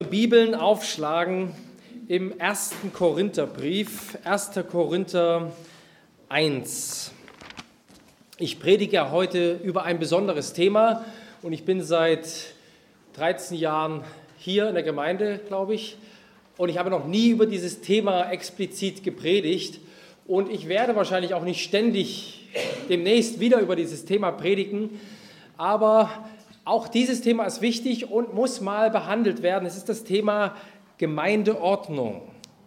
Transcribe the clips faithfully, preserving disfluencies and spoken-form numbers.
Bibeln aufschlagen im ersten Korintherbrief, erster Korinther eins. Ich predige ja heute über ein besonderes Thema und ich bin seit dreizehn Jahren hier in der Gemeinde, glaube ich, und ich habe noch nie über dieses Thema explizit gepredigt und ich werde wahrscheinlich auch nicht ständig demnächst wieder über dieses Thema predigen, aber auch dieses Thema ist wichtig und muss mal behandelt werden. Es ist das Thema Gemeindeordnung.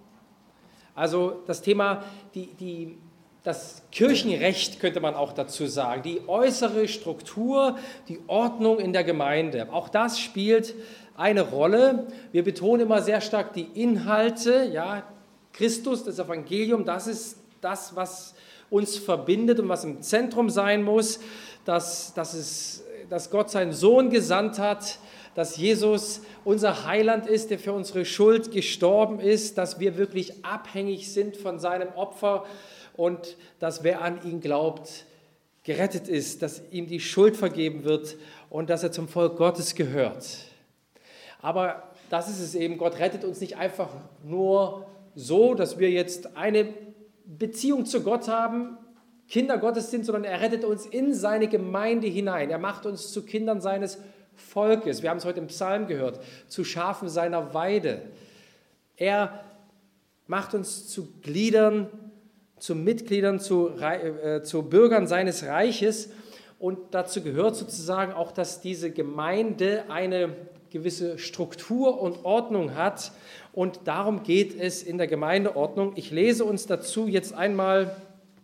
Also das Thema, die, die, das Kirchenrecht könnte man auch dazu sagen, die äußere Struktur, die Ordnung in der Gemeinde. Auch das spielt eine Rolle. Wir betonen immer sehr stark die Inhalte. Ja, Christus, das Evangelium, das ist das, was uns verbindet und was im Zentrum sein muss, dass, dass, es, dass Gott seinen Sohn gesandt hat, dass Jesus unser Heiland ist, der für unsere Schuld gestorben ist, dass wir wirklich abhängig sind von seinem Opfer und dass wer an ihn glaubt, gerettet ist, dass ihm die Schuld vergeben wird und dass er zum Volk Gottes gehört. Aber das ist es eben, Gott rettet uns nicht einfach nur so, dass wir jetzt eine Beziehung zu Gott haben, Kinder Gottes sind, sondern er rettet uns in seine Gemeinde hinein. Er macht uns zu Kindern seines Volkes. Wir haben es heute im Psalm gehört, zu Schafen seiner Weide. Er macht uns zu Gliedern, zu Mitgliedern, zu, äh, zu Bürgern seines Reiches. Und dazu gehört sozusagen auch, dass diese Gemeinde eine gewisse Struktur und Ordnung hat. Und darum geht es in der Gemeindeordnung. Ich lese uns dazu jetzt einmal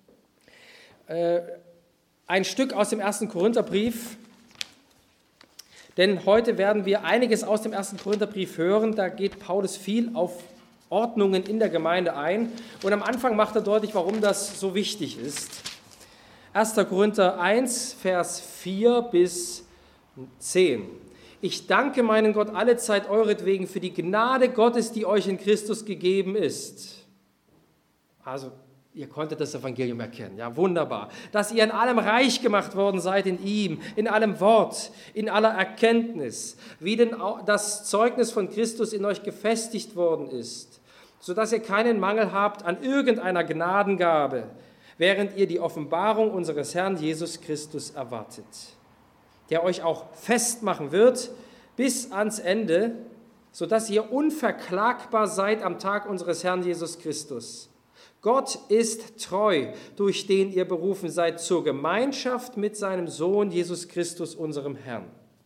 äh, ein Stück aus dem ersten Korintherbrief. Denn heute werden wir einiges aus dem ersten Korintherbrief hören. Da geht Paulus viel auf Ordnungen in der Gemeinde ein. Und am Anfang macht er deutlich, warum das so wichtig ist. erster Korinther eins, Vers vier bis zehn. Ich danke meinen Gott allezeit euretwegen für die Gnade Gottes, die euch in Christus gegeben ist. Also, ihr konntet das Evangelium erkennen, ja, wunderbar. Dass ihr in allem reich gemacht worden seid in ihm, in allem Wort, in aller Erkenntnis, wie denn auch das Zeugnis von Christus in euch gefestigt worden ist, sodass ihr keinen Mangel habt an irgendeiner Gnadengabe, während ihr die Offenbarung unseres Herrn Jesus Christus erwartet, der euch auch festmachen wird bis ans Ende, sodass ihr unverklagbar seid am Tag unseres Herrn Jesus Christus. Gott ist treu, durch den ihr berufen seid zur Gemeinschaft mit seinem Sohn Jesus Christus, unserem Herrn.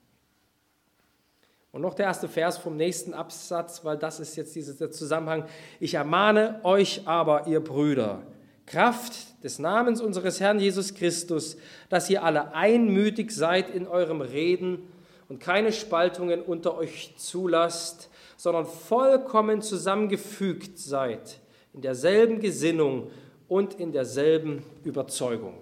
Und noch der erste Vers vom nächsten Absatz, weil das ist jetzt dieser Zusammenhang. Ich ermahne euch aber, ihr Brüder, Kraft des Namens unseres Herrn Jesus Christus, dass ihr alle einmütig seid in eurem Reden und keine Spaltungen unter euch zulasst, sondern vollkommen zusammengefügt seid in derselben Gesinnung und in derselben Überzeugung.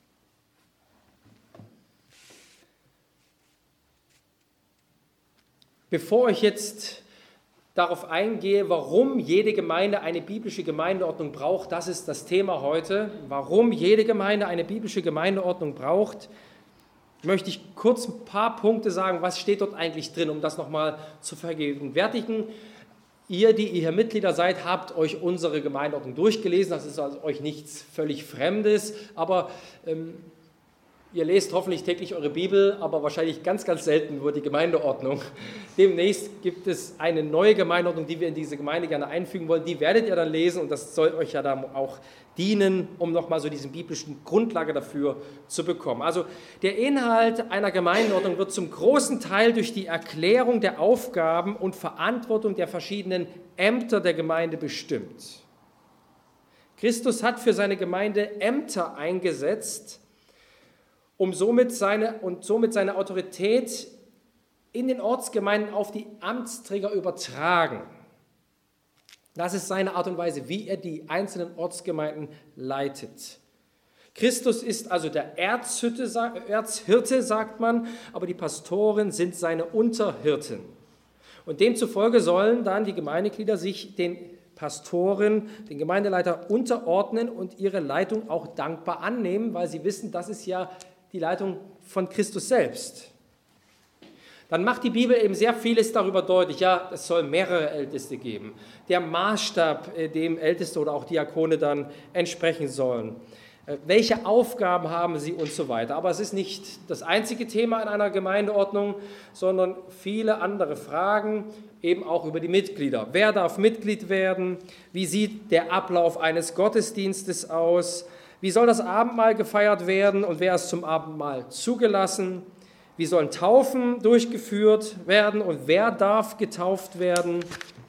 Bevor ich jetzt darauf eingehe, warum jede Gemeinde eine biblische Gemeindeordnung braucht, das ist das Thema heute, warum jede Gemeinde eine biblische Gemeindeordnung braucht, möchte ich kurz ein paar Punkte sagen, was steht dort eigentlich drin, um das nochmal zu vergegenwärtigen. Ihr, die ihr hier Mitglieder seid, habt euch unsere Gemeindeordnung durchgelesen, das ist also euch nichts völlig Fremdes, aber ähm, ihr lest hoffentlich täglich eure Bibel, aber wahrscheinlich ganz, ganz selten nur die Gemeindeordnung. Demnächst gibt es eine neue Gemeindeordnung, die wir in diese Gemeinde gerne einfügen wollen. Die werdet ihr dann lesen und das soll euch ja dann auch dienen, um nochmal so diesen biblischen Grundlage dafür zu bekommen. Also der Inhalt einer Gemeindeordnung wird zum großen Teil durch die Erklärung der Aufgaben und Verantwortung der verschiedenen Ämter der Gemeinde bestimmt. Christus hat für seine Gemeinde Ämter eingesetzt, um somit seine, und somit seine Autorität in den Ortsgemeinden auf die Amtsträger übertragen. Das ist seine Art und Weise, wie er die einzelnen Ortsgemeinden leitet. Christus ist also der Erzhirte, Erzhirte, sagt man, aber die Pastoren sind seine Unterhirten. Und demzufolge sollen dann die Gemeindeglieder sich den Pastoren, den Gemeindeleiter unterordnen und ihre Leitung auch dankbar annehmen, weil sie wissen, das ist ja die Leitung von Christus selbst. dann macht die Bibel eben sehr vieles darüber deutlich. Ja, es soll mehrere Älteste geben. Der Maßstab, dem Älteste oder auch Diakone dann entsprechen sollen. Welche Aufgaben haben sie und so weiter. Aber es ist nicht das einzige Thema in einer Gemeindeordnung, sondern viele andere Fragen, eben auch über die Mitglieder. Wer darf Mitglied werden? Wie sieht der Ablauf eines Gottesdienstes aus? Wie soll das Abendmahl gefeiert werden und wer ist zum Abendmahl zugelassen? Wie sollen Taufen durchgeführt werden und wer darf getauft werden?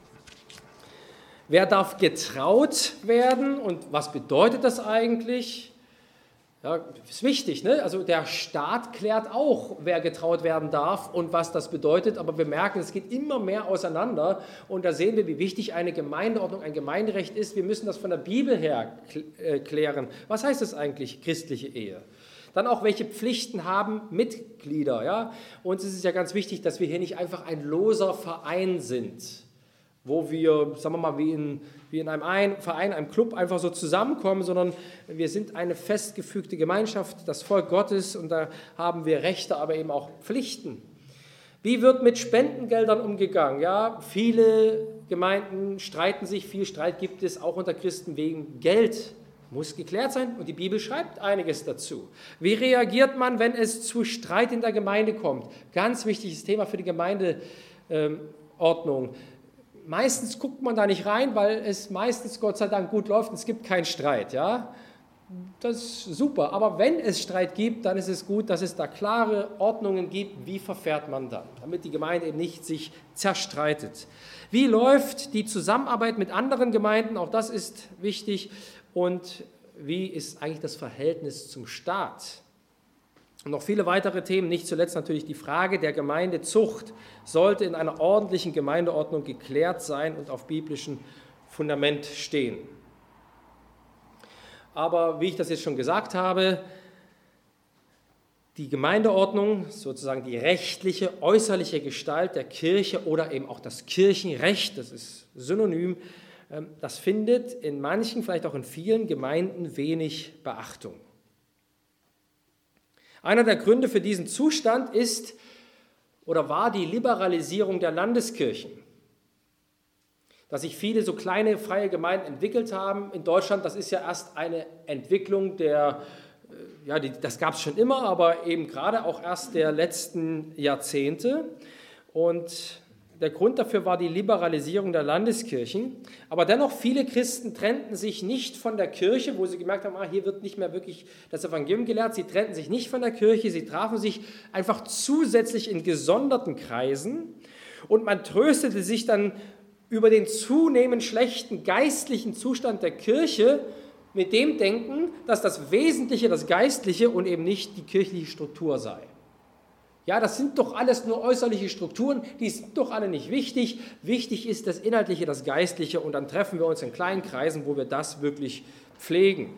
Wer darf getraut werden und was bedeutet das eigentlich? Ja, ist wichtig, ne? Also der Staat klärt auch, wer getraut werden darf und was das bedeutet, aber wir merken, es geht immer mehr auseinander und da sehen wir, wie wichtig eine Gemeindeordnung, ein Gemeinderecht ist. Wir müssen das von der Bibel her klären. Was heißt das eigentlich, christliche Ehe? Dann auch, welche Pflichten haben Mitglieder? Ja? Uns ist es ja ganz wichtig, dass wir hier nicht einfach ein loser Verein sind, wo wir, sagen wir mal, wie in, wie in einem ein Verein, einem Club einfach so zusammenkommen, sondern wir sind eine festgefügte Gemeinschaft, das Volk Gottes, und da haben wir Rechte, aber eben auch Pflichten. Wie wird mit Spendengeldern umgegangen? Ja, viele Gemeinden streiten sich, viel Streit gibt es auch unter Christen wegen Geld. Muss geklärt sein und die Bibel schreibt einiges dazu. Wie reagiert man, wenn es zu Streit in der Gemeinde kommt? Ganz wichtiges Thema für die Gemeindeordnung. Meistens guckt man da nicht rein, weil es meistens Gott sei Dank gut läuft und es gibt keinen Streit. Ja? Das ist super, aber wenn es Streit gibt, dann ist es gut, dass es da klare Ordnungen gibt, wie verfährt man dann, damit die Gemeinde eben nicht sich zerstreitet. Wie läuft die Zusammenarbeit mit anderen Gemeinden? Auch das ist wichtig. Und wie ist eigentlich das Verhältnis zum Staat? Und noch viele weitere Themen, nicht zuletzt natürlich die Frage der Gemeindezucht, sollte in einer ordentlichen Gemeindeordnung geklärt sein und auf biblischem Fundament stehen. Aber wie ich das jetzt schon gesagt habe, die Gemeindeordnung, sozusagen die rechtliche, äußerliche Gestalt der Kirche oder eben auch das Kirchenrecht, das ist synonym, das findet in manchen, vielleicht auch in vielen Gemeinden wenig Beachtung. Einer der Gründe für diesen Zustand ist oder war die Liberalisierung der Landeskirchen. Dass sich viele so kleine freie Gemeinden entwickelt haben in Deutschland, das ist ja erst eine Entwicklung der, ja, die, das gab es schon immer, aber eben gerade auch erst der letzten Jahrzehnte. Und der Grund dafür war die Liberalisierung der Landeskirchen. Aber dennoch, viele Christen trennten sich nicht von der Kirche, wo sie gemerkt haben, ah, hier wird nicht mehr wirklich das Evangelium gelehrt. Sie trennten sich nicht von der Kirche, sie trafen sich einfach zusätzlich in gesonderten Kreisen. Und man tröstete sich dann über den zunehmend schlechten geistlichen Zustand der Kirche mit dem Denken, dass das Wesentliche das Geistliche und eben nicht die kirchliche Struktur sei. Ja, das sind doch alles nur äußerliche Strukturen, die sind doch alle nicht wichtig. Wichtig ist das Inhaltliche, das Geistliche, und dann treffen wir uns in kleinen Kreisen, wo wir das wirklich pflegen.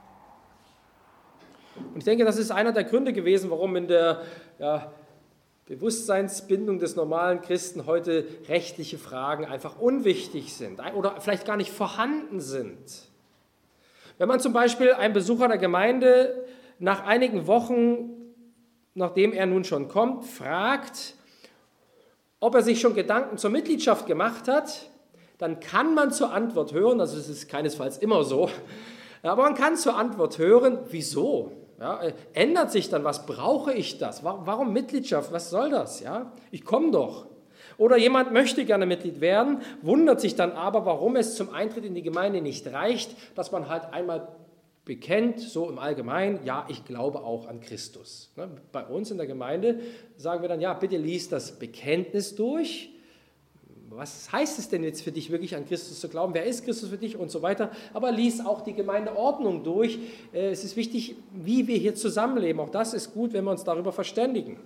Und ich denke, das ist einer der Gründe gewesen, warum in der ja, Bewusstseinsbindung des normalen Christen heute rechtliche Fragen einfach unwichtig sind oder vielleicht gar nicht vorhanden sind. Wenn man zum Beispiel einen Besucher der Gemeinde nach einigen Wochen, nachdem er nun schon kommt, fragt, ob er sich schon Gedanken zur Mitgliedschaft gemacht hat, dann kann man zur Antwort hören, also es ist keinesfalls immer so, aber man kann zur Antwort hören, wieso? Ja, ändert sich dann was? Brauche ich das? Warum Mitgliedschaft? Was soll das? Ja, ich komme doch. Oder jemand möchte gerne Mitglied werden, wundert sich dann aber, warum es zum Eintritt in die Gemeinde nicht reicht, dass man halt einmal bekennt, so im Allgemeinen, ja, ich glaube auch an Christus. Bei uns in der Gemeinde sagen wir dann, ja, bitte lies das Bekenntnis durch. Was heißt es denn jetzt für dich, wirklich an Christus zu glauben? Wer ist Christus für dich und so weiter? Aber lies auch die Gemeindeordnung durch. Es ist wichtig, wie wir hier zusammenleben. Auch das ist gut, wenn wir uns darüber verständigen.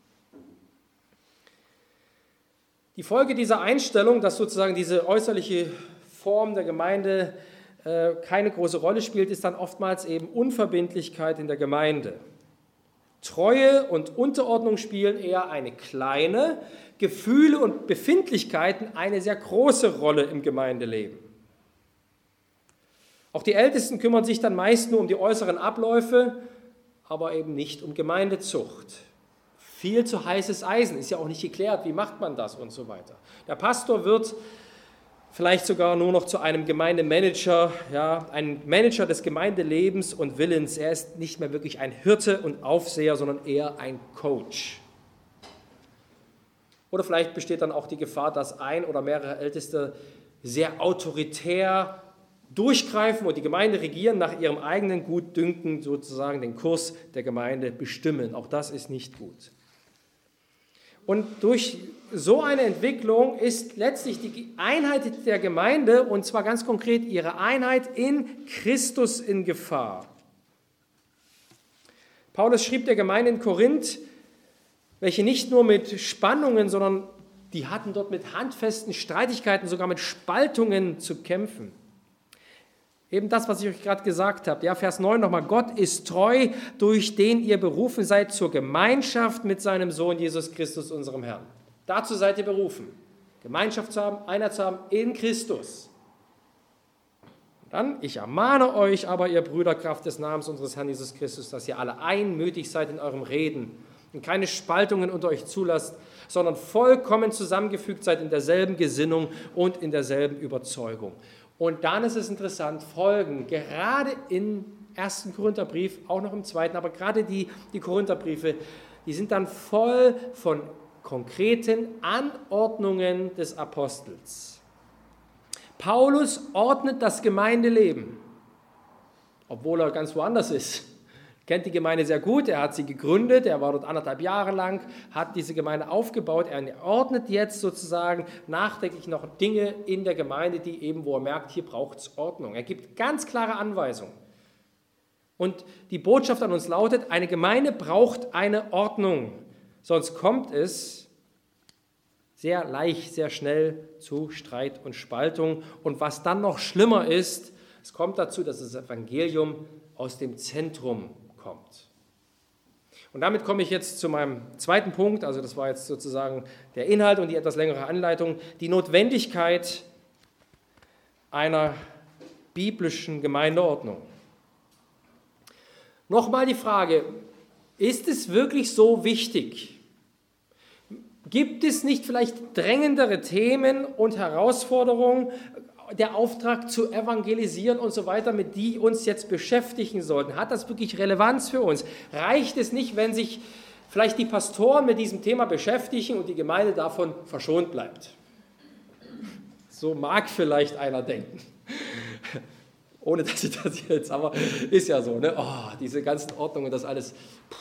Die Folge dieser Einstellung, dass sozusagen diese äußerliche Form der Gemeinde keine große Rolle spielt, ist dann oftmals eben Unverbindlichkeit in der Gemeinde. Treue und Unterordnung spielen eher eine kleine, Gefühle und Befindlichkeiten eine sehr große Rolle im Gemeindeleben. Auch die Ältesten kümmern sich dann meist nur um die äußeren Abläufe, aber eben nicht um Gemeindezucht. viel zu heißes Eisen, ist ja auch nicht geklärt, wie macht man das und so weiter. Der Pastor wird vielleicht sogar nur noch zu einem Gemeindemanager, ja, ein Manager des Gemeindelebens und Willens. Er ist nicht mehr wirklich ein Hirte und Aufseher, sondern eher ein Coach. Oder vielleicht besteht dann auch die Gefahr, dass ein oder mehrere Älteste sehr autoritär durchgreifen und die Gemeinde regieren, nach ihrem eigenen Gutdünken sozusagen den Kurs der Gemeinde bestimmen. Auch das ist nicht gut. Und durch so eine Entwicklung ist letztlich die Einheit der Gemeinde, und zwar ganz konkret ihre Einheit in Christus, in Gefahr. Paulus schrieb der Gemeinde in Korinth, welche nicht nur mit Spannungen, sondern die hatten dort mit handfesten Streitigkeiten, sogar mit Spaltungen zu kämpfen. Eben das, was ich euch gerade gesagt habe. Ja, Vers neun nochmal. Gott ist treu, durch den ihr berufen seid zur Gemeinschaft mit seinem Sohn Jesus Christus, unserem Herrn. Dazu seid ihr berufen, Gemeinschaft zu haben, Einheit zu haben in Christus. Und dann, ich ermahne euch aber, ihr Brüder, Kraft des Namens unseres Herrn Jesus Christus, dass ihr alle einmütig seid in eurem Reden und keine Spaltungen unter euch zulasst, sondern vollkommen zusammengefügt seid in derselben Gesinnung und in derselben Überzeugung. Und dann ist es interessant, Folgen, gerade im ersten Korintherbrief, auch noch im zweiten, aber gerade die, die Korintherbriefe, die sind dann voll von konkreten Anordnungen des Apostels. Paulus ordnet das Gemeindeleben, obwohl er ganz woanders ist. Kennt die Gemeinde sehr gut, er hat sie gegründet, er war dort anderthalb Jahre lang, hat diese Gemeinde aufgebaut, er ordnet jetzt sozusagen nachdenklich noch Dinge in der Gemeinde, die eben, wo er merkt, hier braucht es Ordnung. Er gibt ganz klare Anweisungen. Und die Botschaft an uns lautet, eine Gemeinde braucht eine Ordnung, sonst kommt es sehr leicht, sehr schnell zu Streit und Spaltung. Und was dann noch schlimmer ist, es kommt dazu, dass das Evangelium aus dem Zentrum kommt. Und damit komme ich jetzt zu meinem zweiten Punkt, also das war jetzt sozusagen der Inhalt und die etwas längere Anleitung, die Notwendigkeit einer biblischen Gemeindeordnung. Nochmal die Frage, ist es wirklich so wichtig? Gibt es nicht vielleicht drängendere Themen und Herausforderungen, der Auftrag zu evangelisieren und so weiter, mit die uns jetzt beschäftigen sollten? Hat das wirklich Relevanz für uns? Reicht es nicht, wenn sich vielleicht die Pastoren mit diesem Thema beschäftigen und die Gemeinde davon verschont bleibt? So mag vielleicht einer denken. Ohne dass ich das jetzt, aber ist ja so, ne? Oh, diese ganzen Ordnungen, das alles.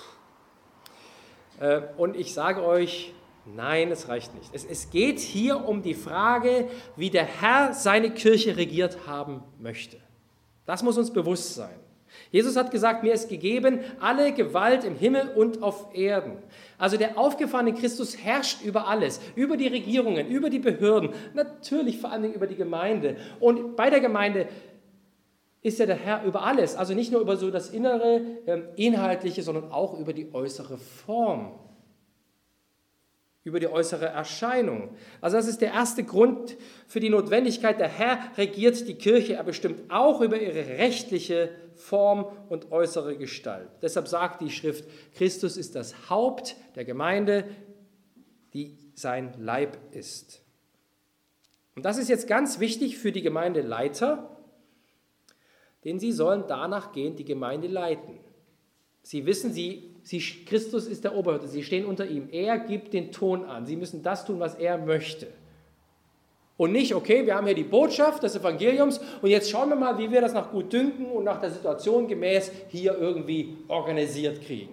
Äh, und ich sage euch, nein, es reicht nicht. Es, es geht hier um die Frage, wie der Herr seine Kirche regiert haben möchte. Das muss uns bewusst sein. Jesus hat gesagt, mir ist gegeben alle Gewalt im Himmel und auf Erden. Also der aufgefahrene Christus herrscht über alles, über die Regierungen, über die Behörden, natürlich vor allen Dingen über die Gemeinde. Und bei der Gemeinde ist ja der Herr über alles, also nicht nur über so das innere, Inhaltliche, sondern auch über die äußere Form, über die äußere Erscheinung. Also das ist der erste Grund für die Notwendigkeit. Der Herr regiert die Kirche, er bestimmt auch über ihre rechtliche Form und äußere Gestalt. Deshalb sagt die Schrift, Christus ist das Haupt der Gemeinde, die sein Leib ist. Und das ist jetzt ganz wichtig für die Gemeindeleiter, denn sie sollen danach gehen, die Gemeinde leiten. Sie wissen, sie, sie, Christus ist der Oberhirte, sie stehen unter ihm. Er gibt den Ton an. Sie müssen das tun, was er möchte. Und nicht, okay, wir haben hier die Botschaft des Evangeliums und jetzt schauen wir mal, wie wir das nach Gutdünken und nach der Situation gemäß hier irgendwie organisiert kriegen.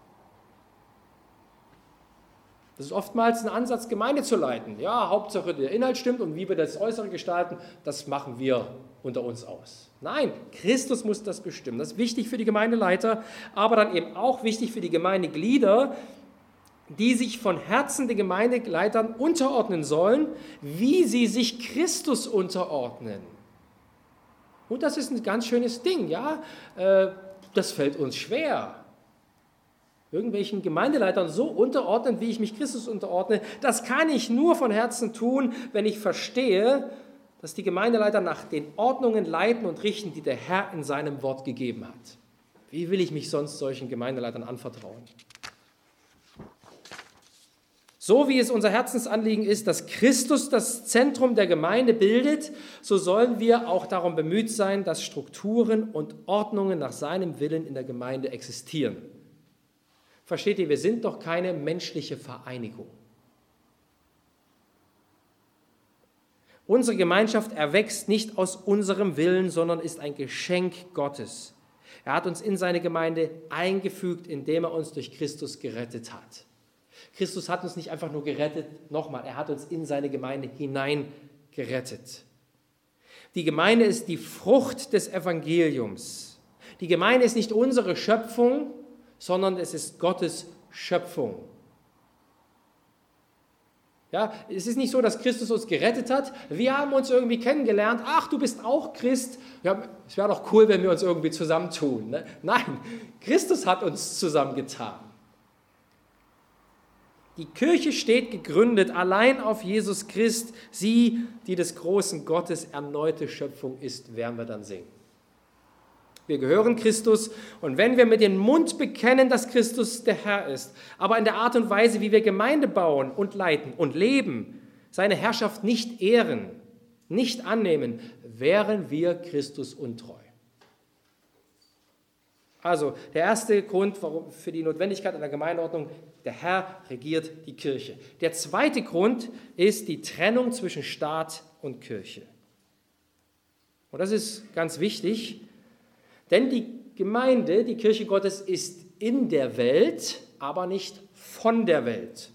Das ist oftmals ein Ansatz, Gemeinde zu leiten. Ja, Hauptsache der Inhalt stimmt und wie wir das Äußere gestalten, das machen wir unter uns aus. Nein, Christus muss das bestimmen. Das ist wichtig für die Gemeindeleiter, aber dann eben auch wichtig für die Gemeindeglieder, die sich von Herzen den Gemeindeleitern unterordnen sollen, wie sie sich Christus unterordnen. Und das ist ein ganz schönes Ding, ja. Das fällt uns schwer. Irgendwelchen Gemeindeleitern so unterordnen, wie ich mich Christus unterordne, das kann ich nur von Herzen tun, wenn ich verstehe, dass die Gemeindeleiter nach den Ordnungen leiten und richten, die der Herr in seinem Wort gegeben hat. Wie will ich mich sonst solchen Gemeindeleitern anvertrauen? So wie es unser Herzensanliegen ist, dass Christus das Zentrum der Gemeinde bildet, so sollen wir auch darum bemüht sein, dass Strukturen und Ordnungen nach seinem Willen in der Gemeinde existieren. Versteht ihr, wir sind doch keine menschliche Vereinigung. Unsere Gemeinschaft erwächst nicht aus unserem Willen, sondern ist ein Geschenk Gottes. Er hat uns in seine Gemeinde eingefügt, indem er uns durch Christus gerettet hat. Christus hat uns nicht einfach nur gerettet, nochmal, er hat uns in seine Gemeinde hinein gerettet. Die Gemeinde ist die Frucht des Evangeliums. Die Gemeinde ist nicht unsere Schöpfung, sondern es ist Gottes Schöpfung. Ja, es ist nicht so, dass Christus uns gerettet hat. Wir haben uns irgendwie kennengelernt. Ach, du bist auch Christ. Ja, es wäre doch cool, wenn wir uns irgendwie zusammentun. Ne? Nein, Christus hat uns zusammengetan. Die Kirche steht gegründet allein auf Jesus Christ. Sie, die des großen Gottes erneute Schöpfung ist, werden wir dann singen. Wir gehören Christus und wenn wir mit dem Mund bekennen, dass Christus der Herr ist, aber in der Art und Weise, wie wir Gemeinde bauen und leiten und leben, seine Herrschaft nicht ehren, nicht annehmen, wären wir Christus untreu. Also der erste Grund warum, für die Notwendigkeit einer Gemeindeordnung, der Herr regiert die Kirche. Der zweite Grund ist die Trennung zwischen Staat und Kirche. Und das ist ganz wichtig, denn die Gemeinde, die Kirche Gottes, ist in der Welt, aber nicht von der Welt.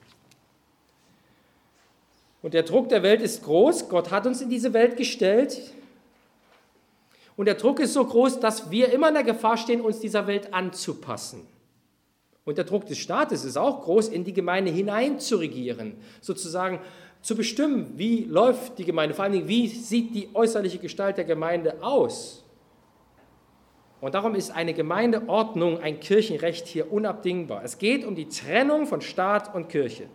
Und der Druck der Welt ist groß. Gott hat uns in diese Welt gestellt. Und der Druck ist so groß, dass wir immer in der Gefahr stehen, uns dieser Welt anzupassen. Und der Druck des Staates ist auch groß, in die Gemeinde hinein zu regieren, sozusagen zu bestimmen, wie läuft die Gemeinde, vor allen Dingen, wie sieht die äußerliche Gestalt der Gemeinde aus. Und darum ist eine Gemeindeordnung, ein Kirchenrecht hier unabdingbar. Es geht um die Trennung von Staat und Kirche.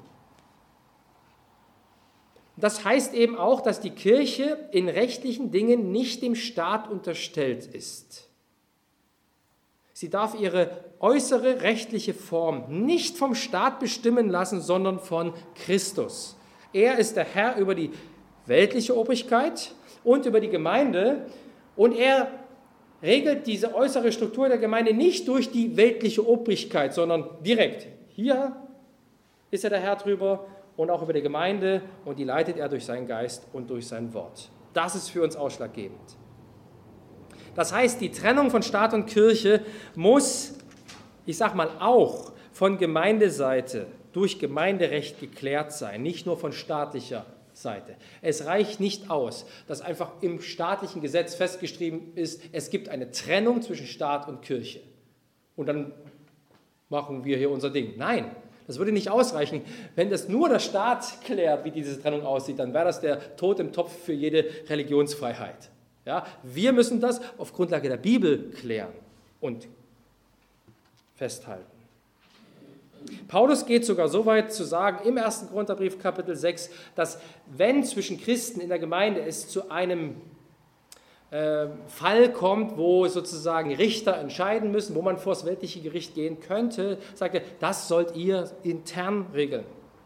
Das heißt eben auch, dass die Kirche in rechtlichen Dingen nicht dem Staat unterstellt ist. Sie darf ihre äußere rechtliche Form nicht vom Staat bestimmen lassen, sondern von Christus. Er ist der Herr über die weltliche Obrigkeit und über die Gemeinde und er regelt diese äußere Struktur der Gemeinde nicht durch die weltliche Obrigkeit, sondern direkt. Hier ist er der Herr drüber und auch über die Gemeinde und die leitet er durch seinen Geist und durch sein Wort. Das ist für uns ausschlaggebend. Das heißt, die Trennung von Staat und Kirche muss, ich sage mal, auch von Gemeindeseite durch Gemeinderecht geklärt sein, nicht nur von staatlicher Seite. Es reicht nicht aus, dass einfach im staatlichen Gesetz festgeschrieben ist, es gibt eine Trennung zwischen Staat und Kirche. Und dann machen wir hier unser Ding. Nein, das würde nicht ausreichen. Wenn das nur der Staat klärt, wie diese Trennung aussieht, dann wäre das der Tod im Topf für jede Religionsfreiheit. Ja, wir müssen das auf Grundlage der Bibel klären und festhalten. Paulus geht sogar so weit zu sagen, im ersten Korintherbrief Kapitel sechs, dass wenn zwischen Christen in der Gemeinde es zu einem äh, Fall kommt, wo sozusagen Richter entscheiden müssen, wo man vor das weltliche Gericht gehen könnte, sagt er, das sollt ihr intern regeln.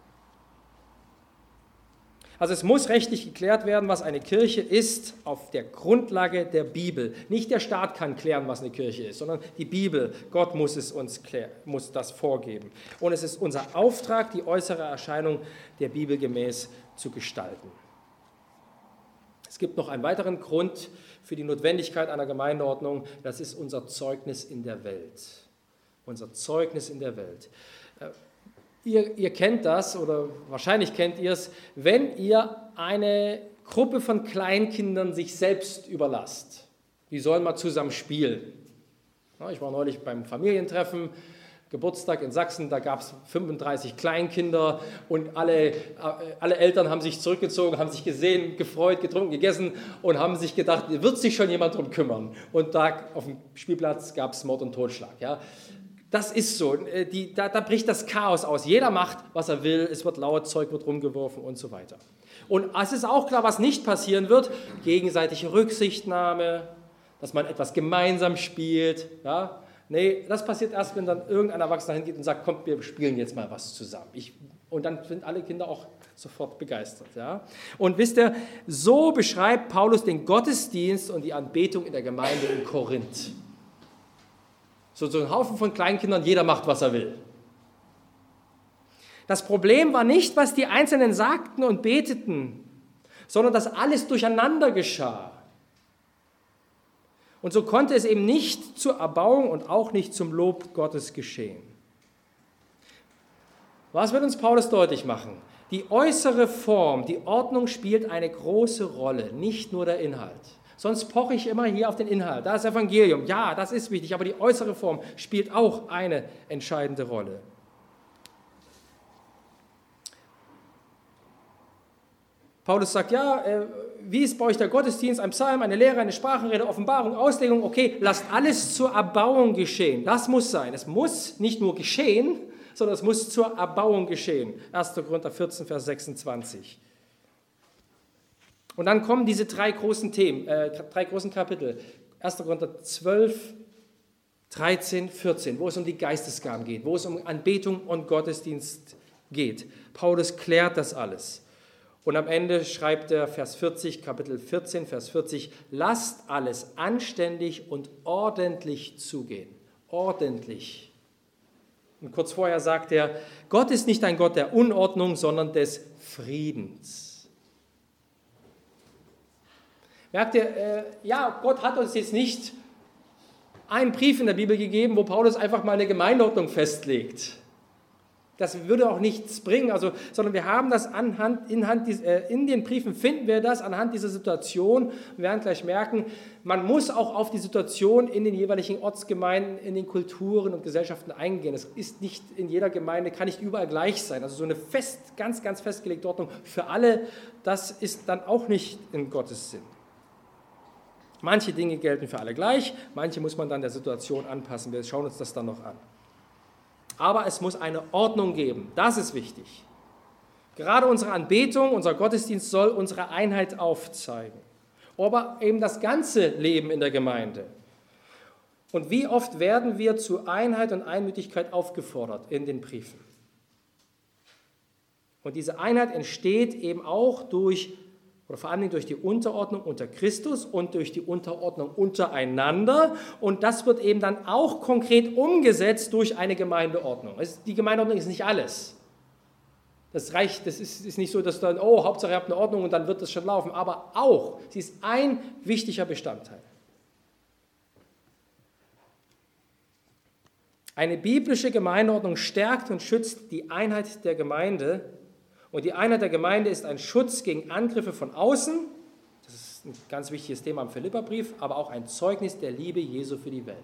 Also es muss rechtlich geklärt werden, was eine Kirche ist, auf der Grundlage der Bibel. Nicht der Staat kann klären, was eine Kirche ist, sondern die Bibel. Gott muss es uns klären, muss das vorgeben. Und es ist unser Auftrag, die äußere Erscheinung der Bibel gemäß zu gestalten. Es gibt noch einen weiteren Grund für die Notwendigkeit einer Gemeindeordnung. Das ist unser Zeugnis in der Welt. Unser Zeugnis in der Welt. Ihr, ihr kennt das oder wahrscheinlich kennt ihr es, wenn ihr eine Gruppe von Kleinkindern sich selbst überlasst. Die sollen mal zusammen spielen. Ich war neulich beim Familientreffen, Geburtstag in Sachsen, da gab es fünfunddreißig Kleinkinder und alle, alle Eltern haben sich zurückgezogen, haben sich gesehen, gefreut, getrunken, gegessen und haben sich gedacht, wird sich schon jemand drum kümmern. Und da auf dem Spielplatz gab es Mord und Totschlag. Ja. Das ist so, die, da, da bricht das Chaos aus. Jeder macht, was er will, es wird laut, Zeug wird rumgeworfen und so weiter. Und es ist auch klar, was nicht passieren wird, gegenseitige Rücksichtnahme, dass man etwas gemeinsam spielt. Ja? Nee, das passiert erst, wenn dann irgendein Erwachsener hingeht und sagt, komm, wir spielen jetzt mal was zusammen. Ich Und dann sind alle Kinder auch sofort begeistert. Ja? Und wisst ihr, so beschreibt Paulus den Gottesdienst und die Anbetung in der Gemeinde in Korinth. So, so ein Haufen von Kleinkindern, jeder macht, was er will. Das Problem war nicht, was die Einzelnen sagten und beteten, sondern dass alles durcheinander geschah. Und so konnte es eben nicht zur Erbauung und auch nicht zum Lob Gottes geschehen. Was wird uns Paulus deutlich machen? Die äußere Form, die Ordnung spielt eine große Rolle, nicht nur der Inhalt. Sonst poche ich immer hier auf den Inhalt. Da ist Evangelium, ja, das ist wichtig, aber die äußere Form spielt auch eine entscheidende Rolle. Paulus sagt, ja, äh, wie ist bei euch der Gottesdienst, ein Psalm, eine Lehre, eine Sprachenrede, Offenbarung, Auslegung? Okay, lasst alles zur Erbauung geschehen. Das muss sein. Es muss nicht nur geschehen, sondern es muss zur Erbauung geschehen. erster Korinther vierzehn, Vers sechsundzwanzig. Und dann kommen diese drei großen Themen, äh, drei großen Kapitel. erster Korinther zwölf, dreizehn, vierzehn, wo es um die Geistesgaben geht, wo es um Anbetung und Gottesdienst geht. Paulus klärt das alles. Und am Ende schreibt er Vers vierzig, Kapitel vierzehn, Vers vierzig, lasst alles anständig und ordentlich zugehen. Ordentlich. Und kurz vorher sagt er, Gott ist nicht ein Gott der Unordnung, sondern des Friedens. Merkt ihr, äh, ja, Gott hat uns jetzt nicht einen Brief in der Bibel gegeben, wo Paulus einfach mal eine Gemeindeordnung festlegt. Das würde auch nichts bringen, also, sondern wir haben das anhand, in, Hand, äh, in den Briefen finden wir das anhand dieser Situation. Wir werden gleich merken, man muss auch auf die Situation in den jeweiligen Ortsgemeinden, in den Kulturen und Gesellschaften eingehen. Es ist nicht in jeder Gemeinde, kann nicht überall gleich sein. Also so eine fest, ganz, ganz festgelegte Ordnung für alle, das ist dann auch nicht in Gottes Sinn. Manche Dinge gelten für alle gleich, manche muss man dann der Situation anpassen. Wir schauen uns das dann noch an. Aber es muss eine Ordnung geben, das ist wichtig. Gerade unsere Anbetung, unser Gottesdienst soll unsere Einheit aufzeigen. Aber eben das ganze Leben in der Gemeinde. Und wie oft werden wir zu Einheit und Einmütigkeit aufgefordert in den Briefen? Und diese Einheit entsteht eben auch durch, oder vor allem durch die Unterordnung unter Christus und durch die Unterordnung untereinander. Und das wird eben dann auch konkret umgesetzt durch eine Gemeindeordnung. Die Gemeindeordnung ist nicht alles. Das reicht, das ist, ist nicht so, dass dann, oh, Hauptsache ihr habt eine Ordnung und dann wird das schon laufen. Aber auch, sie ist ein wichtiger Bestandteil. Eine biblische Gemeindeordnung stärkt und schützt die Einheit der Gemeinde. Und die Einheit der Gemeinde ist ein Schutz gegen Angriffe von außen. Das ist ein ganz wichtiges Thema im Philipperbrief, aber auch ein Zeugnis der Liebe Jesu für die Welt.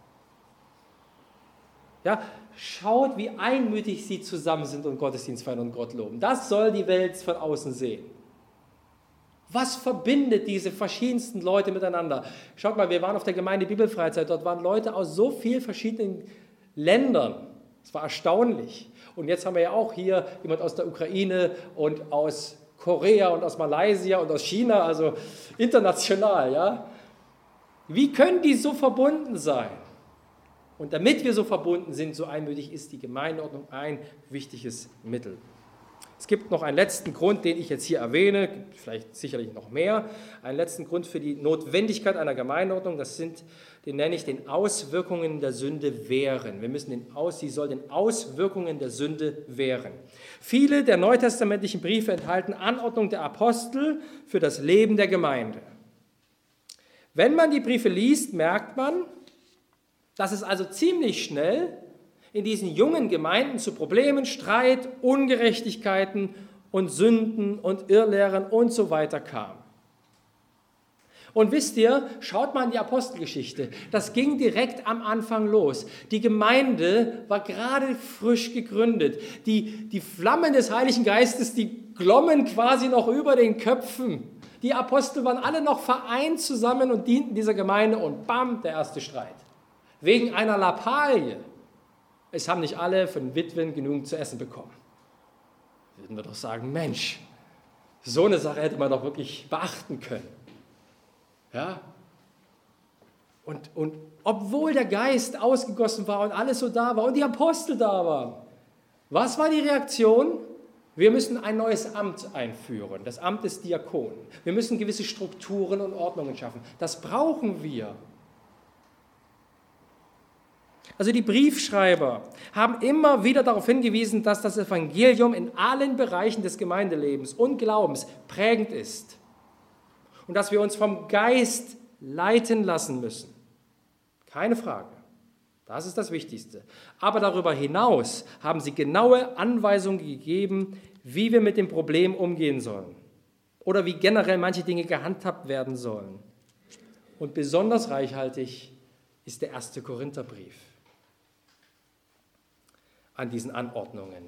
Ja, schaut, wie einmütig sie zusammen sind und Gottesdienst feiern und Gott loben. Das soll die Welt von außen sehen. Was verbindet diese verschiedensten Leute miteinander? Schaut mal, wir waren auf der Gemeinde Bibelfreizeit, dort waren Leute aus so vielen verschiedenen Ländern. Es war erstaunlich. Und jetzt haben wir ja auch hier jemand aus der Ukraine und aus Korea und aus Malaysia und aus China, also international. Ja? Wie können die so verbunden sein? Und damit wir so verbunden sind, so einmütig, ist die Gemeindeordnung ein wichtiges Mittel. Es gibt noch einen letzten Grund, den ich jetzt hier erwähne, vielleicht sicherlich noch mehr. Einen letzten Grund für die Notwendigkeit einer Gemeindeordnung, das sind, den nenne ich den Auswirkungen der Sünde wehren. Wir müssen den aus, sie soll den Auswirkungen der Sünde wehren. Viele der neutestamentlichen Briefe enthalten Anordnung der Apostel für das Leben der Gemeinde. Wenn man die Briefe liest, merkt man, dass es also ziemlich schnell in diesen jungen Gemeinden zu Problemen, Streit, Ungerechtigkeiten und Sünden und Irrlehren und so weiter kam. Und wisst ihr, schaut mal in die Apostelgeschichte, das ging direkt am Anfang los. Die Gemeinde war gerade frisch gegründet. Die, die Flammen des Heiligen Geistes, die glommen quasi noch über den Köpfen. Die Apostel waren alle noch vereint zusammen und dienten dieser Gemeinde und bam, der erste Streit. Wegen einer Lappalie. Es haben nicht alle von Witwen genügend zu essen bekommen. Würden wir doch sagen, Mensch, so eine Sache hätte man doch wirklich beachten können. Ja? Und, und obwohl der Geist ausgegossen war und alles so da war und die Apostel da waren, was war die Reaktion? Wir müssen ein neues Amt einführen, das Amt des Diakonen. Wir müssen gewisse Strukturen und Ordnungen schaffen. Das brauchen wir. Also die Briefschreiber haben immer wieder darauf hingewiesen, dass das Evangelium in allen Bereichen des Gemeindelebens und Glaubens prägend ist und dass wir uns vom Geist leiten lassen müssen. Keine Frage. Das ist das Wichtigste. Aber darüber hinaus haben sie genaue Anweisungen gegeben, wie wir mit dem Problem umgehen sollen oder wie generell manche Dinge gehandhabt werden sollen. Und besonders reichhaltig ist der erste Korintherbrief an diesen Anordnungen.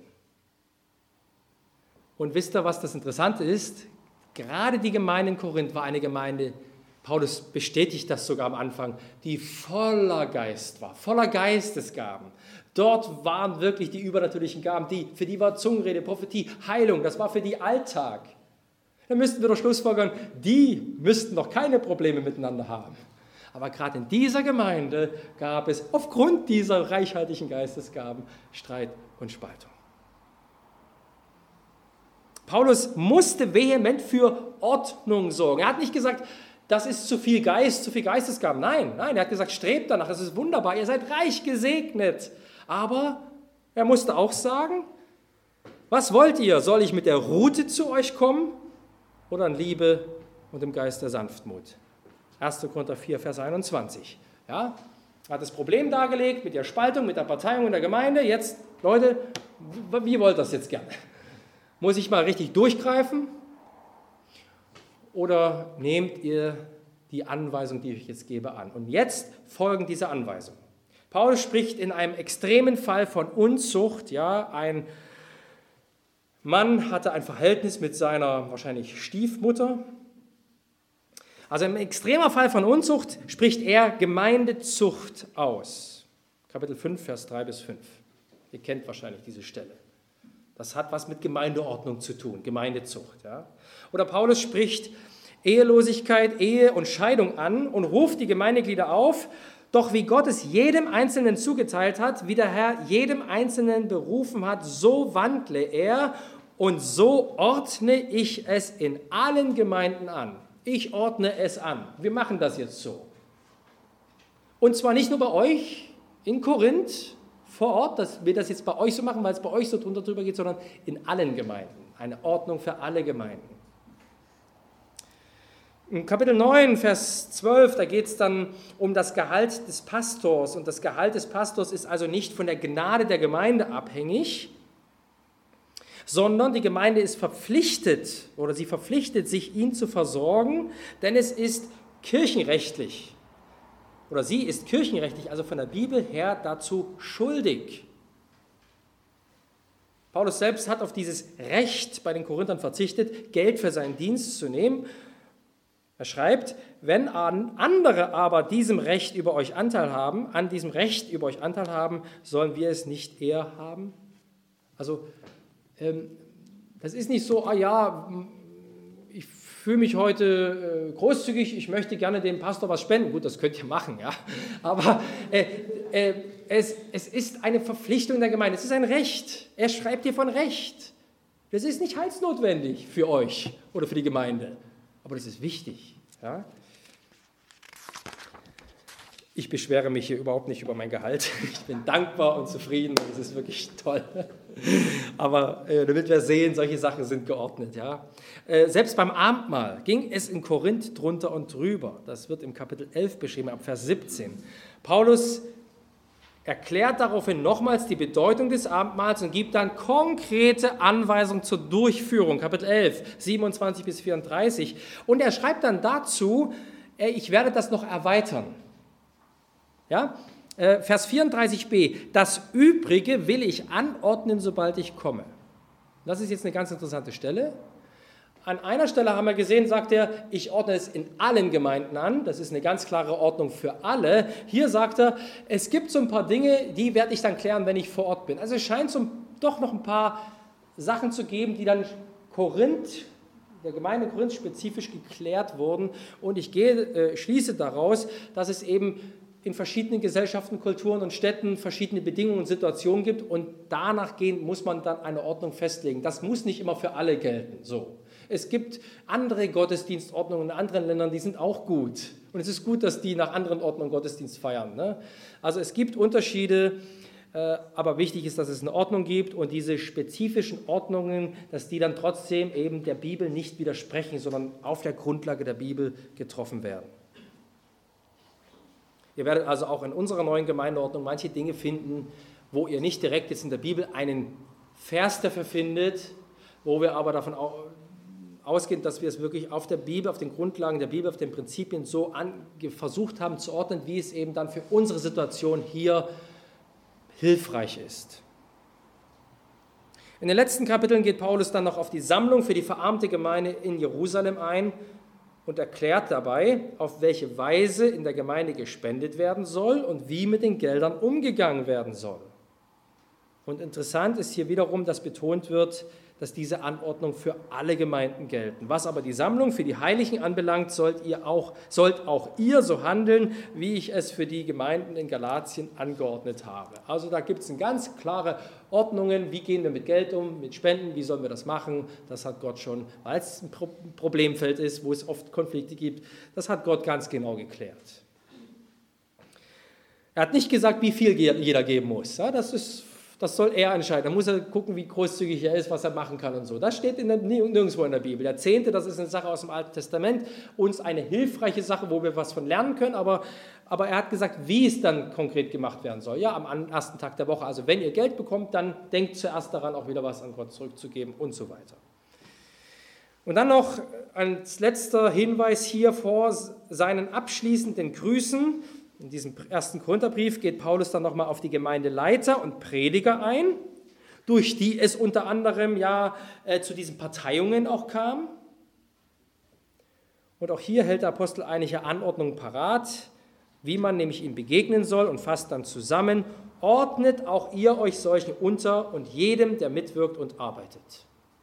Und wisst ihr, was das Interessante ist? Gerade die Gemeinde in Korinth war eine Gemeinde, Paulus bestätigt das sogar am Anfang, die voller Geist war, voller Geistesgaben. Dort waren wirklich die übernatürlichen Gaben, die, für die war Zungenrede, Prophetie, Heilung, das war für die Alltag. Da müssten wir doch schlussfolgern, die müssten doch keine Probleme miteinander haben. Aber gerade in dieser Gemeinde gab es aufgrund dieser reichhaltigen Geistesgaben Streit und Spaltung. Paulus musste vehement für Ordnung sorgen. Er hat nicht gesagt, das ist zu viel Geist, zu viel Geistesgaben. Nein, nein, er hat gesagt, strebt danach, das ist wunderbar, ihr seid reich gesegnet. Aber er musste auch sagen, was wollt ihr? Soll ich mit der Rute zu euch kommen oder in Liebe und im Geist der Sanftmut? erster Korinther vier, Vers einundzwanzig. Ja, hat das Problem dargelegt mit der Spaltung, mit der Parteiung in der Gemeinde. Jetzt, Leute, wie wollt ihr das jetzt gerne? Muss ich mal richtig durchgreifen? Oder nehmt ihr die Anweisung, die ich euch jetzt gebe, an? Und jetzt folgen diese Anweisungen. Paulus spricht in einem extremen Fall von Unzucht. Ja, ein Mann hatte ein Verhältnis mit seiner wahrscheinlich Stiefmutter. Also im extremen Fall von Unzucht spricht er Gemeindezucht aus. Kapitel fünf, Vers drei bis fünf. Ihr kennt wahrscheinlich diese Stelle. Das hat was mit Gemeindeordnung zu tun, Gemeindezucht. Ja. Oder Paulus spricht Ehelosigkeit, Ehe und Scheidung an und ruft die Gemeindeglieder auf, doch wie Gott es jedem Einzelnen zugeteilt hat, wie der Herr jedem Einzelnen berufen hat, so wandle er und so ordne ich es in allen Gemeinden an. Ich ordne es an. Wir machen das jetzt so. Und zwar nicht nur bei euch in Korinth vor Ort, dass wir das jetzt bei euch so machen, weil es bei euch so drunter drüber geht, sondern in allen Gemeinden. Eine Ordnung für alle Gemeinden. In Kapitel neun, Vers zwölf, da geht es dann um das Gehalt des Pastors. Und das Gehalt des Pastors ist also nicht von der Gnade der Gemeinde abhängig, sondern die Gemeinde ist verpflichtet oder sie verpflichtet sich, ihn zu versorgen, denn es ist kirchenrechtlich oder sie ist kirchenrechtlich, also von der Bibel her dazu schuldig. Paulus selbst hat auf dieses Recht bei den Korinthern verzichtet, Geld für seinen Dienst zu nehmen. Er schreibt, wenn andere aber diesem Recht über euch Anteil haben, an diesem Recht über euch Anteil haben, sollen wir es nicht eher haben? Also das ist nicht so, ah ja, ich fühle mich heute großzügig, ich möchte gerne dem Pastor was spenden. Gut, das könnt ihr machen, ja. Aber äh, äh, es, es ist eine Verpflichtung der Gemeinde, es ist ein Recht. Er schreibt hier von Recht. Das ist nicht heilsnotwendig für euch oder für die Gemeinde, aber das ist wichtig, ja. Ich beschwere mich hier überhaupt nicht über mein Gehalt. Ich bin dankbar und zufrieden. Das ist wirklich toll. Aber äh, damit wir sehen, solche Sachen sind geordnet. Ja? Äh, selbst beim Abendmahl ging es in Korinth drunter und drüber. Das wird im Kapitel elf beschrieben, ab Vers siebzehn. Paulus erklärt daraufhin nochmals die Bedeutung des Abendmahls und gibt dann konkrete Anweisungen zur Durchführung. Kapitel elf, siebenundzwanzig bis vierunddreißig. Und er schreibt dann dazu, äh, ich werde das noch erweitern. Ja? Äh, Vers vierunddreißig b, das Übrige will ich anordnen, sobald ich komme. Das ist jetzt eine ganz interessante Stelle. An einer Stelle haben wir gesehen, sagt er, ich ordne es in allen Gemeinden an. Das ist eine ganz klare Ordnung für alle. Hier sagt er, es gibt so ein paar Dinge, die werde ich dann klären, wenn ich vor Ort bin. Also es scheint so doch noch ein paar Sachen zu geben, die dann Korinth, der Gemeinde Korinth spezifisch geklärt wurden. Und ich gehe, äh, schließe daraus, dass es eben in verschiedenen Gesellschaften, Kulturen und Städten verschiedene Bedingungen und Situationen gibt und danach gehend muss man dann eine Ordnung festlegen. Das muss nicht immer für alle gelten. So. Es gibt andere Gottesdienstordnungen in anderen Ländern, die sind auch gut. Und es ist gut, dass die nach anderen Ordnungen Gottesdienst feiern. Ne? Also es gibt Unterschiede, äh, aber wichtig ist, dass es eine Ordnung gibt und diese spezifischen Ordnungen, dass die dann trotzdem eben der Bibel nicht widersprechen, sondern auf der Grundlage der Bibel getroffen werden. Ihr werdet also auch in unserer neuen Gemeindeordnung manche Dinge finden, wo ihr nicht direkt jetzt in der Bibel einen Vers dafür findet, wo wir aber davon ausgehen, dass wir es wirklich auf der Bibel, auf den Grundlagen der Bibel, auf den Prinzipien so an, versucht haben zu ordnen, wie es eben dann für unsere Situation hier hilfreich ist. In den letzten Kapiteln geht Paulus dann noch auf die Sammlung für die verarmte Gemeinde in Jerusalem ein und erklärt dabei, auf welche Weise in der Gemeinde gespendet werden soll und wie mit den Geldern umgegangen werden soll. Und interessant ist hier wiederum, dass betont wird, dass diese Anordnungen für alle Gemeinden gelten. Was aber die Sammlung für die Heiligen anbelangt, sollt ihr auch, sollt auch ihr so handeln, wie ich es für die Gemeinden in Galatien angeordnet habe. Also da gibt es eine ganz klare Ordnungen, wie gehen wir mit Geld um, mit Spenden, wie sollen wir das machen. Das hat Gott schon, weil es ein Problemfeld ist, wo es oft Konflikte gibt, das hat Gott ganz genau geklärt. Er hat nicht gesagt, wie viel jeder geben muss. Ja, das ist Das soll er entscheiden. Da muss er gucken, wie großzügig er ist, was er machen kann und so. Das steht in der, nirgendwo in der Bibel. Der Zehnte, das ist eine Sache aus dem Alten Testament, uns eine hilfreiche Sache, wo wir was von lernen können, aber, aber er hat gesagt, wie es dann konkret gemacht werden soll. Ja, am ersten Tag der Woche. Also wenn ihr Geld bekommt, dann denkt zuerst daran, auch wieder was an Gott zurückzugeben und so weiter. Und dann noch als letzter Hinweis hier vor seinen abschließenden Grüßen. In diesem ersten Korintherbrief geht Paulus dann nochmal auf die Gemeindeleiter und Prediger ein, durch die es unter anderem ja äh, zu diesen Parteiungen auch kam. Und auch hier hält der Apostel einige Anordnungen parat, wie man nämlich ihm begegnen soll und fasst dann zusammen, ordnet auch ihr euch solchen unter und jedem, der mitwirkt und arbeitet.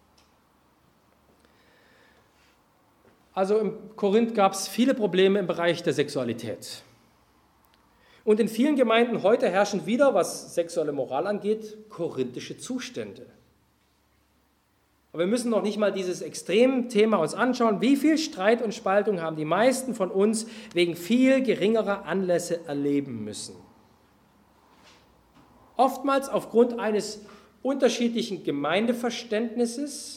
Also im Korinth gab es viele Probleme im Bereich der Sexualität. Und in vielen Gemeinden heute herrschen wieder, was sexuelle Moral angeht, korinthische Zustände. Aber wir müssen noch nicht mal dieses Extremthema uns anschauen. Wie viel Streit und Spaltung haben die meisten von uns wegen viel geringerer Anlässe erleben müssen? Oftmals aufgrund eines unterschiedlichen Gemeindeverständnisses,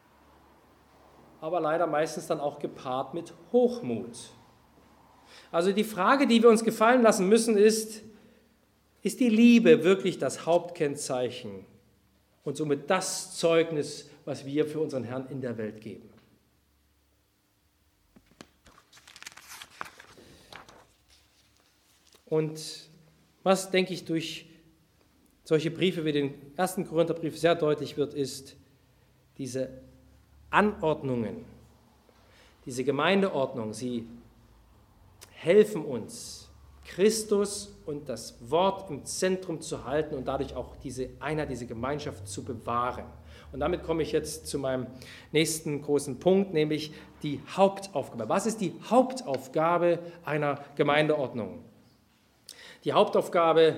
aber leider meistens dann auch gepaart mit Hochmut. Also die Frage, die wir uns gefallen lassen müssen, ist, ist die Liebe wirklich das Hauptkennzeichen und somit das Zeugnis, was wir für unseren Herrn in der Welt geben? Und was, denke ich, durch solche Briefe wie den ersten Korintherbrief sehr deutlich wird, ist diese Anordnungen, diese Gemeindeordnung, sie helfen uns, Christus und das Wort im Zentrum zu halten und dadurch auch diese Einheit, diese Gemeinschaft zu bewahren. Und damit komme ich jetzt zu meinem nächsten großen Punkt, nämlich die Hauptaufgabe. Was ist die Hauptaufgabe einer Gemeindeordnung? Die Hauptaufgabe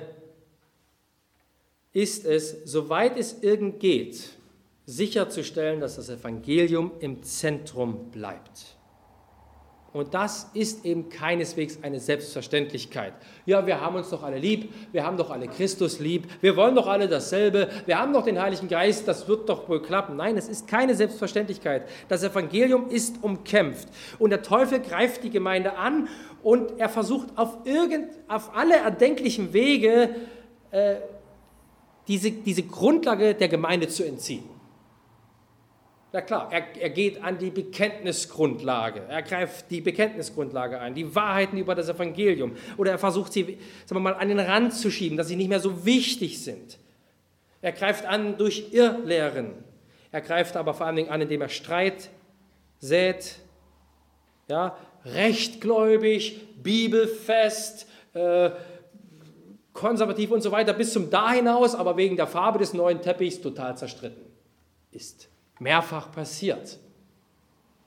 ist es, soweit es irgend geht, sicherzustellen, dass das Evangelium im Zentrum bleibt. Und das ist eben keineswegs eine Selbstverständlichkeit. Ja, wir haben uns doch alle lieb, wir haben doch alle Christus lieb, wir wollen doch alle dasselbe, wir haben doch den Heiligen Geist, das wird doch wohl klappen. Nein, es ist keine Selbstverständlichkeit. Das Evangelium ist umkämpft und der Teufel greift die Gemeinde an und er versucht auf, irgend, auf alle erdenklichen Wege äh, diese, diese Grundlage der Gemeinde zu entziehen. Na klar, er, er geht an die Bekenntnisgrundlage, er greift die Bekenntnisgrundlage ein, die Wahrheiten über das Evangelium. Oder er versucht sie, sagen wir mal, an den Rand zu schieben, dass sie nicht mehr so wichtig sind. Er greift an durch Irrlehren. Er greift aber vor allen Dingen an, indem er Streit sät, ja, rechtgläubig, bibelfest, äh, konservativ und so weiter, bis zum Da hinaus, aber wegen der Farbe des neuen Teppichs total zerstritten ist. Mehrfach passiert.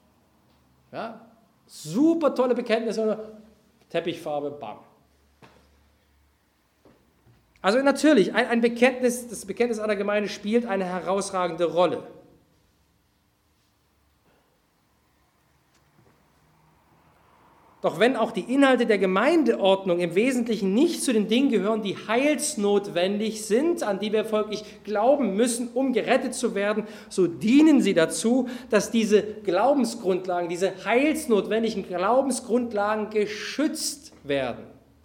Ja, super tolle Bekenntnisse, Teppichfarbe, bam. Also natürlich, ein, ein Bekenntnis, das Bekenntnis einer Gemeinde spielt eine herausragende Rolle. Doch wenn auch die Inhalte der Gemeindeordnung im Wesentlichen nicht zu den Dingen gehören, die heilsnotwendig sind, an die wir folglich glauben müssen, um gerettet zu werden, so dienen sie dazu, dass diese Glaubensgrundlagen, diese heilsnotwendigen Glaubensgrundlagen geschützt werden.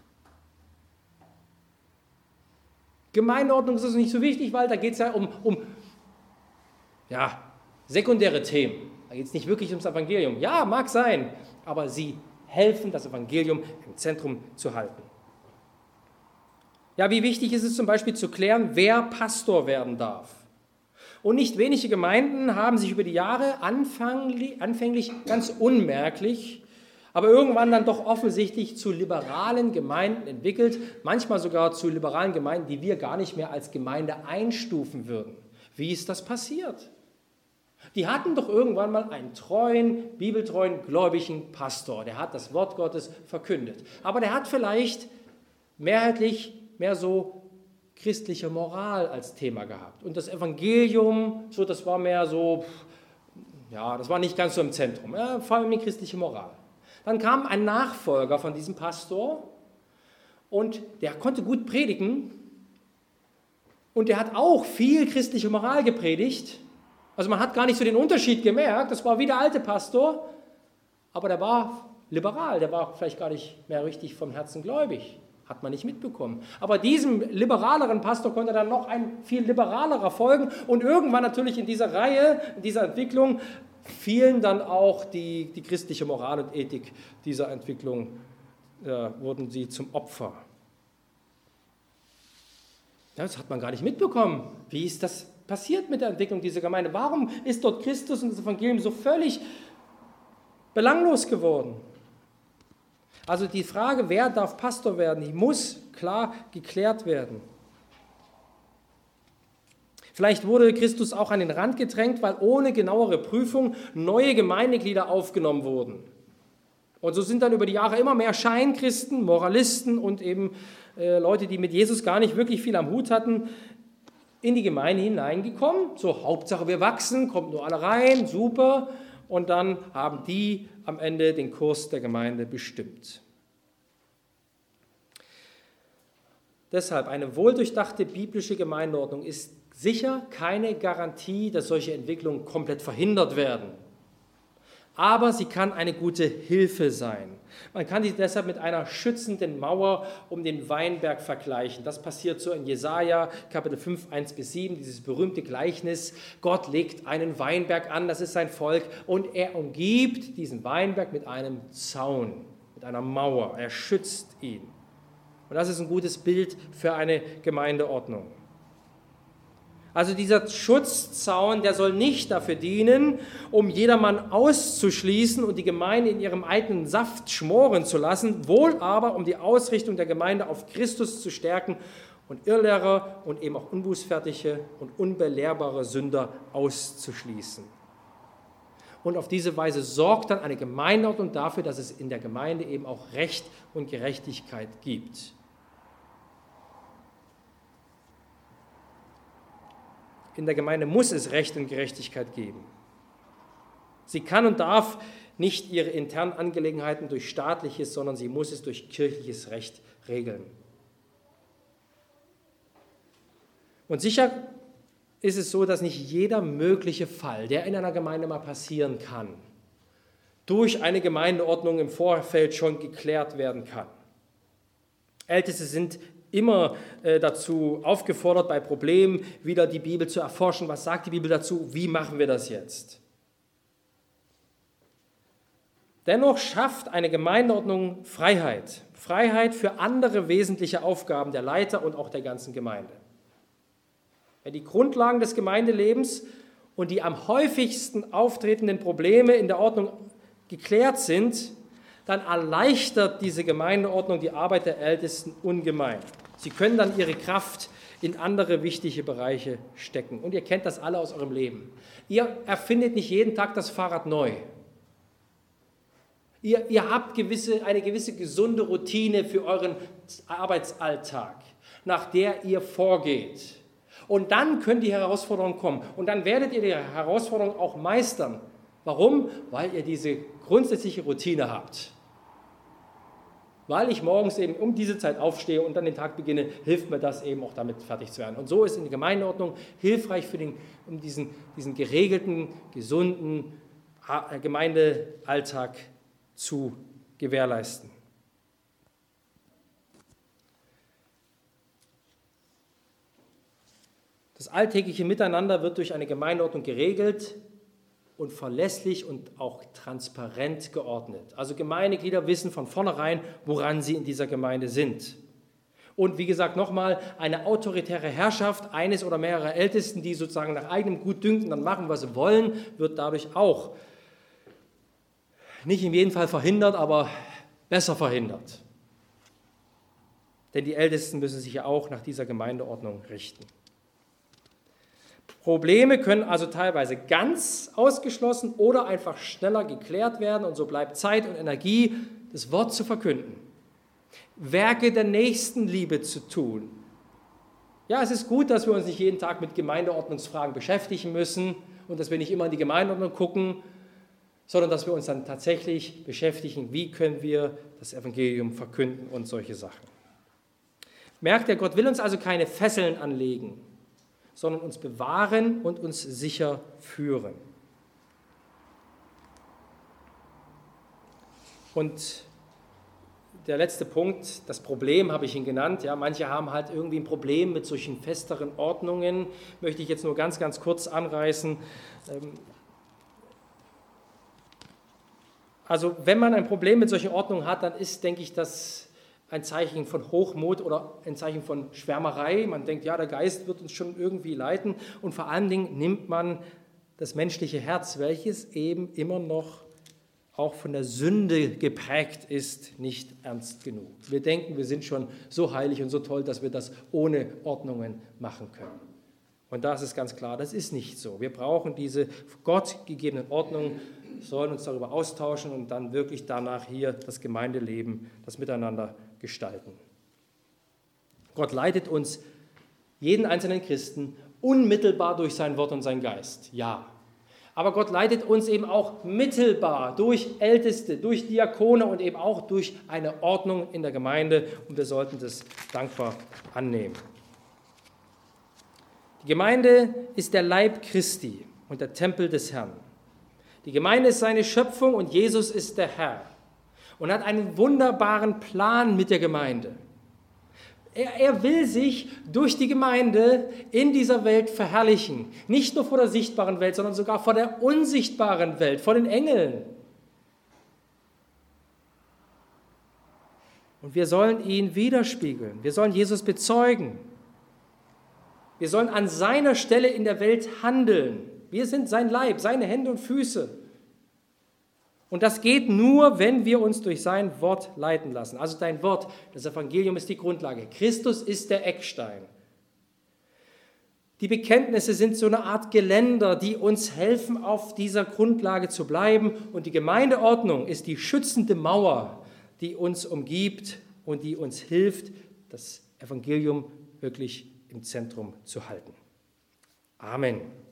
Gemeindeordnung ist also nicht so wichtig, weil da geht es ja um, um ja, sekundäre Themen. Da geht es nicht wirklich ums Evangelium. Ja, mag sein, aber sie helfen, das Evangelium im Zentrum zu halten. Ja, wie wichtig ist es zum Beispiel zu klären, wer Pastor werden darf. Und nicht wenige Gemeinden haben sich über die Jahre anfänglich ganz unmerklich, aber irgendwann dann doch offensichtlich zu liberalen Gemeinden entwickelt, manchmal sogar zu liberalen Gemeinden, die wir gar nicht mehr als Gemeinde einstufen würden. Wie ist das passiert? Die hatten doch irgendwann mal einen treuen, bibeltreuen, gläubigen Pastor, der hat das Wort Gottes verkündet. Aber der hat vielleicht mehrheitlich mehr so christliche Moral als Thema gehabt. Und das Evangelium, so, das war mehr so, ja, das war nicht ganz so im Zentrum, ja, vor allem die christliche Moral. Dann kam ein Nachfolger von diesem Pastor und der konnte gut predigen und der hat auch viel christliche Moral gepredigt. Also man hat gar nicht so den Unterschied gemerkt, das war wie der alte Pastor, aber der war liberal, der war vielleicht gar nicht mehr richtig vom Herzen gläubig, hat man nicht mitbekommen. Aber diesem liberaleren Pastor konnte dann noch ein viel liberalerer folgen und irgendwann natürlich in dieser Reihe, in dieser Entwicklung, fielen dann auch die, die christliche Moral und Ethik dieser Entwicklung, äh, wurden sie zum Opfer. Ja, das hat man gar nicht mitbekommen. Wie ist das passiert mit der Entwicklung dieser Gemeinde? Warum ist dort Christus und das Evangelium so völlig belanglos geworden? Also die Frage, wer darf Pastor werden, die muss klar geklärt werden. Vielleicht wurde Christus auch an den Rand gedrängt, weil ohne genauere Prüfung neue Gemeindeglieder aufgenommen wurden. Und so sind dann über die Jahre immer mehr Scheinchristen, Moralisten und eben äh, Leute, die mit Jesus gar nicht wirklich viel am Hut hatten, in die Gemeinde hineingekommen. So, Hauptsache wir wachsen, kommt nur alle rein, super. Und dann haben die am Ende den Kurs der Gemeinde bestimmt. Deshalb, eine wohldurchdachte biblische Gemeindeordnung ist sicher keine Garantie, dass solche Entwicklungen komplett verhindert werden. Aber sie kann eine gute Hilfe sein. Man kann sie deshalb mit einer schützenden Mauer um den Weinberg vergleichen. Das passiert so in Jesaja, Kapitel fünf, eins bis sieben, dieses berühmte Gleichnis. Gott legt einen Weinberg an, das ist sein Volk, und er umgibt diesen Weinberg mit einem Zaun, mit einer Mauer. Er schützt ihn. Und das ist ein gutes Bild für eine Gemeindeordnung. Also dieser Schutzzaun, der soll nicht dafür dienen, um jedermann auszuschließen und die Gemeinde in ihrem eigenen Saft schmoren zu lassen, wohl aber, um die Ausrichtung der Gemeinde auf Christus zu stärken und Irrlehrer und eben auch unbußfertige und unbelehrbare Sünder auszuschließen. Und auf diese Weise sorgt dann eine Gemeindeordnung dafür, dass es in der Gemeinde eben auch Recht und Gerechtigkeit gibt. In der Gemeinde muss es Recht und Gerechtigkeit geben. Sie kann und darf nicht ihre internen Angelegenheiten durch staatliches, sondern sie muss es durch kirchliches Recht regeln. Und sicher ist es so, dass nicht jeder mögliche Fall, der in einer Gemeinde mal passieren kann, durch eine Gemeindeordnung im Vorfeld schon geklärt werden kann. Älteste sind immer äh, dazu aufgefordert, bei Problemen wieder die Bibel zu erforschen. Was sagt die Bibel dazu? Wie machen wir das jetzt? Dennoch schafft eine Gemeindeordnung Freiheit. Freiheit für andere wesentliche Aufgaben der Leiter und auch der ganzen Gemeinde. Wenn die Grundlagen des Gemeindelebens und die am häufigsten auftretenden Probleme in der Ordnung geklärt sind, dann erleichtert diese Gemeindeordnung die Arbeit der Ältesten ungemein. Sie können dann ihre Kraft in andere wichtige Bereiche stecken. Und ihr kennt das alle aus eurem Leben. Ihr erfindet nicht jeden Tag das Fahrrad neu. Ihr, ihr habt gewisse, eine gewisse gesunde Routine für euren Arbeitsalltag, nach der ihr vorgeht. Und dann können die Herausforderungen kommen. Und dann werdet ihr die Herausforderungen auch meistern. Warum? Weil ihr diese grundsätzliche Routine habt. Weil ich morgens eben um diese Zeit aufstehe und dann den Tag beginne, hilft mir das eben auch damit fertig zu werden. Und so ist in der Gemeindeordnung hilfreich, für den, um diesen, diesen geregelten, gesunden Gemeindealltag zu gewährleisten. Das alltägliche Miteinander wird durch eine Gemeindeordnung geregelt und verlässlich und auch transparent geordnet. Also Gemeindeglieder wissen von vornherein, woran sie in dieser Gemeinde sind. Und wie gesagt, nochmal, eine autoritäre Herrschaft eines oder mehrerer Ältesten, die sozusagen nach eigenem Gutdünken dann machen, was sie wollen, wird dadurch auch nicht in jedem Fall verhindert, aber besser verhindert. Denn die Ältesten müssen sich ja auch nach dieser Gemeindeordnung richten. Probleme können also teilweise ganz ausgeschlossen oder einfach schneller geklärt werden und so bleibt Zeit und Energie, das Wort zu verkünden. Werke der Nächstenliebe zu tun. Ja, es ist gut, dass wir uns nicht jeden Tag mit Gemeindeordnungsfragen beschäftigen müssen und dass wir nicht immer in die Gemeindeordnung gucken, sondern dass wir uns dann tatsächlich beschäftigen, wie können wir das Evangelium verkünden und solche Sachen. Merkt ihr, Gott will uns also keine Fesseln anlegen, sondern uns bewahren und uns sicher führen. Und der letzte Punkt, das Problem habe ich ihn genannt. Ja, manche haben halt irgendwie ein Problem mit solchen festeren Ordnungen, möchte ich jetzt nur ganz, ganz kurz anreißen. Also wenn man ein Problem mit solchen Ordnungen hat, dann ist, denke ich, das ein Zeichen von Hochmut oder ein Zeichen von Schwärmerei. Man denkt, ja, der Geist wird uns schon irgendwie leiten. Und vor allen Dingen nimmt man das menschliche Herz, welches eben immer noch auch von der Sünde geprägt ist, nicht ernst genug. Wir denken, wir sind schon so heilig und so toll, dass wir das ohne Ordnungen machen können. Und das ist ganz klar, das ist nicht so. Wir brauchen diese Gott gegebenen Ordnungen, sollen uns darüber austauschen und dann wirklich danach hier das Gemeindeleben, das Miteinander gestalten. Gott leitet uns, jeden einzelnen Christen, unmittelbar durch sein Wort und sein Geist, ja. Aber Gott leitet uns eben auch mittelbar durch Älteste, durch Diakone und eben auch durch eine Ordnung in der Gemeinde und wir sollten das dankbar annehmen. Die Gemeinde ist der Leib Christi und der Tempel des Herrn. Die Gemeinde ist seine Schöpfung und Jesus ist der Herr und hat einen wunderbaren Plan mit der Gemeinde. Er, er will sich durch die Gemeinde in dieser Welt verherrlichen. Nicht nur vor der sichtbaren Welt, sondern sogar vor der unsichtbaren Welt, vor den Engeln. Und wir sollen ihn widerspiegeln. Wir sollen Jesus bezeugen. Wir sollen an seiner Stelle in der Welt handeln. Wir sind sein Leib, seine Hände und Füße. Und das geht nur, wenn wir uns durch sein Wort leiten lassen. Also dein Wort, das Evangelium ist die Grundlage. Christus ist der Eckstein. Die Bekenntnisse sind so eine Art Geländer, die uns helfen, auf dieser Grundlage zu bleiben. Und die Gemeindeordnung ist die schützende Mauer, die uns umgibt und die uns hilft, das Evangelium wirklich im Zentrum zu halten. Amen.